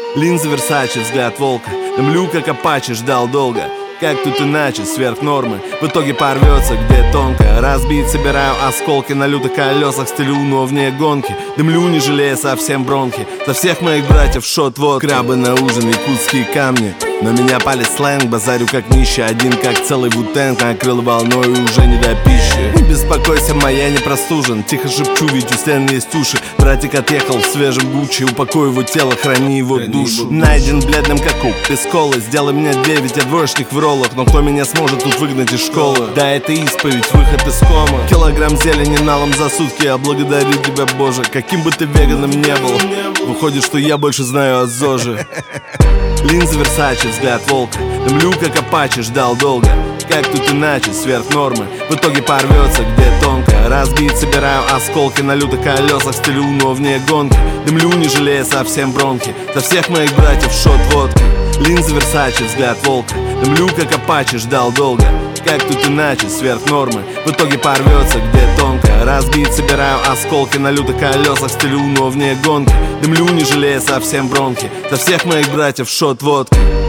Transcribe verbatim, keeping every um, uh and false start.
Линзы Версаче, взгляд волка. Дымлю, как апачи, ждал долго. Как тут иначе, сверх нормы. В итоге порвется, где тонко. Разбить собираю осколки на лютых колесах. Стелю, но вне гонки. Дымлю, не жалея совсем бронхи. За всех моих братьев шот водки. Крабы на ужин, якутские камни. Но меня палит сленг, базарю как нищий. Один как целый вутенг, накрыл волной и уже не до пищи. Не беспокойся, моя не простужен. Тихо шепчу, ведь у стен есть уши. Братик отъехал в свежем Гуччи. Упакуй его тело, храни его храни душу его. Найден бледным как куб без колы. Сделай меня девять, я двоечник в роллах. Но кто меня сможет тут выгнать из школы? Да, это исповедь, выход из кома. Килограмм зелени налом за сутки. Я благодарю тебя, Боже. Каким бы ты веганом не был, выходит, что я больше знаю о ЗОЖе. Линзы Версаче, взгляд волка. Дымлю, как апачи, ждал долго. Как тут иначе, сверх нормы. В итоге порвется, где тонко. Разбить собираю осколки на лютых колесах. Стелю, но вне гонки. Дымлю, не жалея совсем бронхи. За всех моих братьев шот водки. Линзы Версаче, взгляд волка. Дымлю, как апачи, ждал долго. Как тут иначе, сверх нормы. В итоге порвется, где тонко. Разбить собираю осколки на лютых колесах. Стелю, но вне гонки. Дымлю, не жалея совсем бронхи. За всех моих братьев шот водки.